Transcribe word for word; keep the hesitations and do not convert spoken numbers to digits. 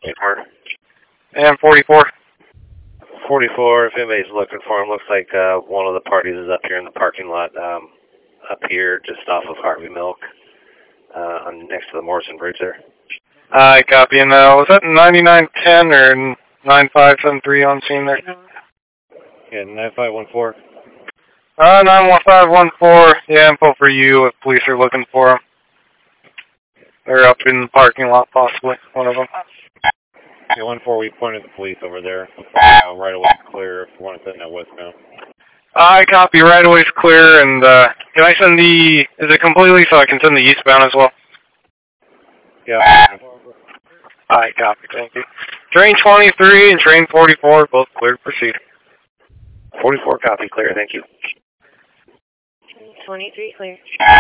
And forty-four. forty-four, if anybody's looking for him, looks like uh, one of the parties is up here in the parking lot, um, up here just off of Harvey Milk, uh, on, next to the Morrison Bridge there. I copy. And uh, was that ninety-nine ten or nine five seven three on scene there? Yeah, nine five one four. Uh, nine one five one four. Yeah, info for you if police are looking for them. They're up in the parking lot, possibly, one of them. Yeah, one four, we pointed the police over there. Uh, right away clear if you want to send that westbound. I copy. Right away is clear. And uh, can I send the, is it completely so I can send the eastbound as well? Yeah. I copy. Thank you. Train twenty-three and train forty-four, both clear. Proceed. forty-four copy, clear. Thank you. twenty-three clear.